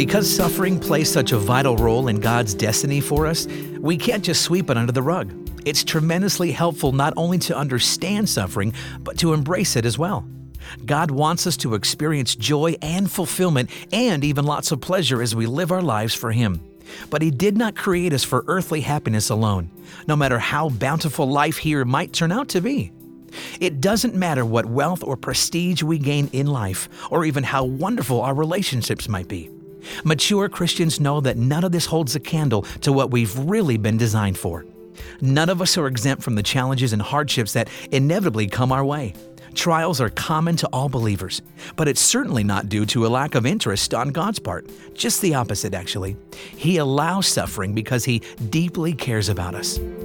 Because suffering plays such a vital role in God's destiny for us, we can't just sweep it under the rug. It's tremendously helpful not only to understand suffering, but to embrace it as well. God wants us to experience joy and fulfillment and even lots of pleasure as we live our lives for Him. But He did not create us for earthly happiness alone, no matter how bountiful life here might turn out to be. It doesn't matter what wealth or prestige we gain in life, or even how wonderful our relationships might be. Mature Christians know that none of this holds a candle to what we've really been designed for. None of us are exempt from the challenges and hardships that inevitably come our way. Trials are common to all believers, but it's certainly not due to a lack of interest on God's part. Just the opposite, actually. He allows suffering because He deeply cares about us.